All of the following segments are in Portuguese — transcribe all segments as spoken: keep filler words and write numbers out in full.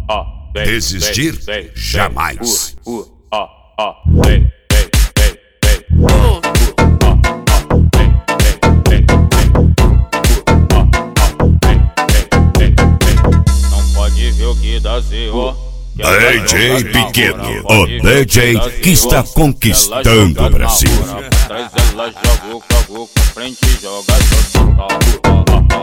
Desistir jamais. Não pode ver o que dá zero. D J Pequeno, o D J que está conquistando o Brasil. Atrás ela joga o cago, com frente joga só.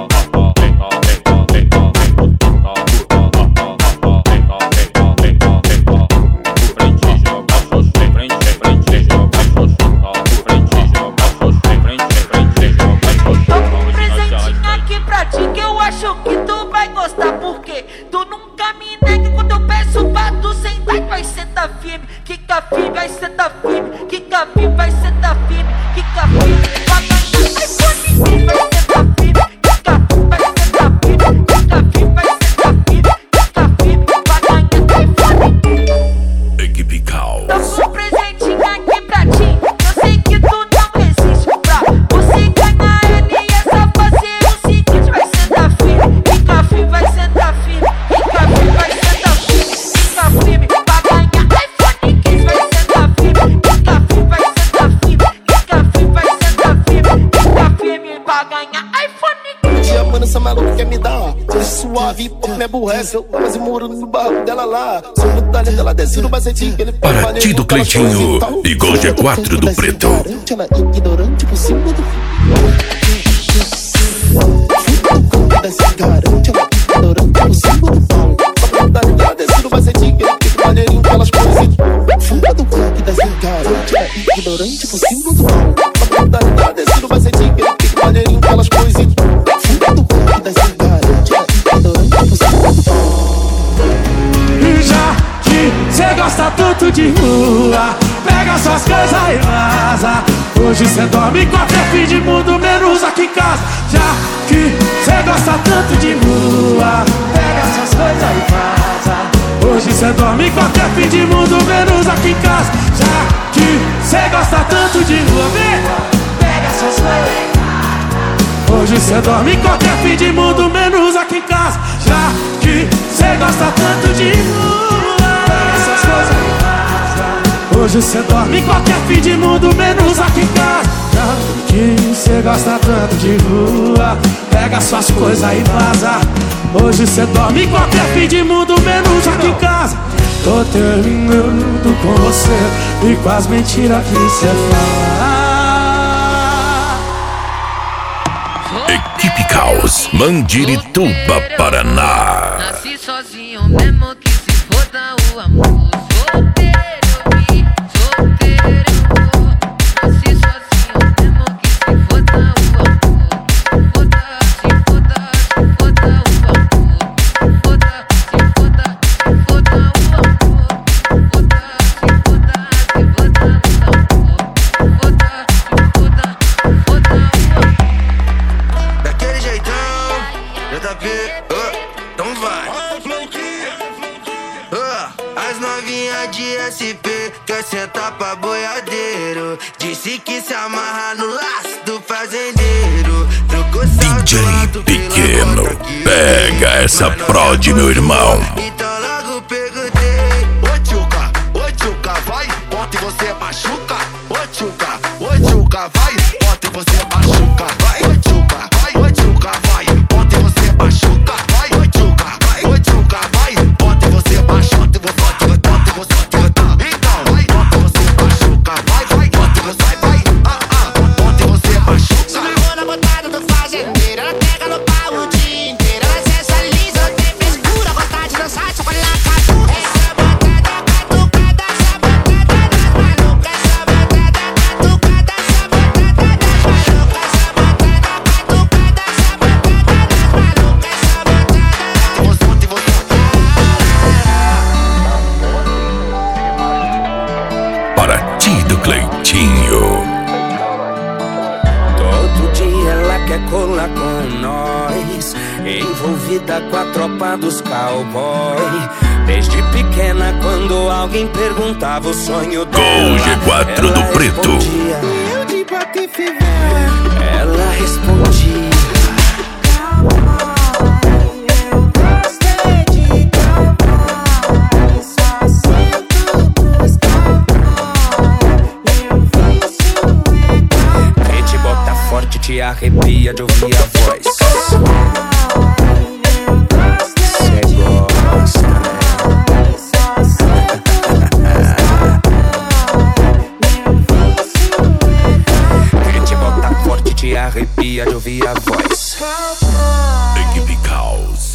Kika firme, vai sentar firme. Kika firme, vai sentar firme. Kika firme, vai sentar firme. Vai sentar firme. Kika firme, vai sentar firme. Kika firme, vai sentar firme. Kika firme, vai ganhar iPhone. Equipe Caos. Tô com um presentinho aqui pra ti. Eu sei que tu não existe pra você ganhar ele. E é só fazer o seguinte, vai sentar firme. Kika firme, vai sentar firme. Kika firme, vai sentar firme. Kika firme, vai ganhar iPhone. Essa maluca quer me dar, tô suave, pouco me aborrece. Eu quase muro no barco dela lá. Sou muito talento, ela desce no bacetinho. Partido Cleitinho, igual G quatro do Preto. Ela é ignorante por cima do desse garante, ela é ignorante por cima do pão. Só muito talento, ela desce no bacetinho. Ele fica maneirinho, aquelas coisas. Fuma do clube desse garante, ela é ignorante por cima do pão. Só muito talento, ela desce no bacetinho. Ele fica maneirinho, aquelas coisas. Já que cê gosta tanto de rua, pega suas coisas e vaza. Hoje cê dorme em qualquer fim de mundo, menos aqui em casa. Já que cê gosta tanto de rua, pega suas coisas e vaza. Hoje cê dorme em qualquer fim de mundo, menos aqui em casa. Já que cê gosta tanto de rua, vem, pega suas coisas e vaza. Hoje cê dorme em qualquer fim de mundo, menos aqui em casa. Já que cê gosta tanto de rua, essas coisas em casa. Hoje cê dorme em qualquer fim de mundo, menos aqui em casa. Já que cê gosta tanto de rua, pega suas coisas e vaza. Hoje cê dorme em qualquer fim de mundo, menos aqui em casa. Tô terminando com você e com as mentiras que cê fala. Equipe Caos, Mandirituba, Paraná. Nasci sozinho mesmo que se foda o amor. Solteiro e solteiro eu vou. Nasci sozinho mesmo que se foda o amor. Foda, se foda, se foda o amor. Foda, se foda, se foda o amor. Foda, se foda, se foda o amor. Foda, se foda, se foda o amor. Daquele jeitão, J P, uh, então vai. uh, As novinhas de S P quer sentar pra boiadeiro. Disse que se amarra no laço do fazendeiro. Trocou D J Pequeno, pega essa prod, meu irmão. Então logo perguntei: ô tchuca, ô tchuca, vai, bota e você machuca. Ô tchuca, ô tchuca, vai, bota e você machuca. Vai, ô tchuca, vai, ô tchuca, vai, bota e você machuca. Vai, ô tchuca, vai, ô tchuca, vai, bota e você machuca. Bota e você, bota e você, então, vai, bota e você machuca. Vai, vai, bota e você, vai, ah, ah, bota e você machuca. Se ligou na botada do fazendeiro, ela pega no pau o dia inteiro. Ela sensualiza, tem frescura, vontade de dançar, só quando ela catuca. Essa botada catucada, essa botada das malucas. Essa botada catucada, essa botada das malucas. Essa botada catucada, essa botada das malucas. Essa botada. Partido Cleitinho. Todo dia ela quer colar com nós, envolvida com a tropa dos cowboy. Desde pequena, quando alguém perguntava o sonho dela, Gol G quatro do Preto. Eu de Patife, ela respondia: cowboy, eu gostei de cowboy. arrepia de ouvir a voz. Cê gosta, né? Te bota forte, te arrepia de ouvir a voz. Equipe Caos.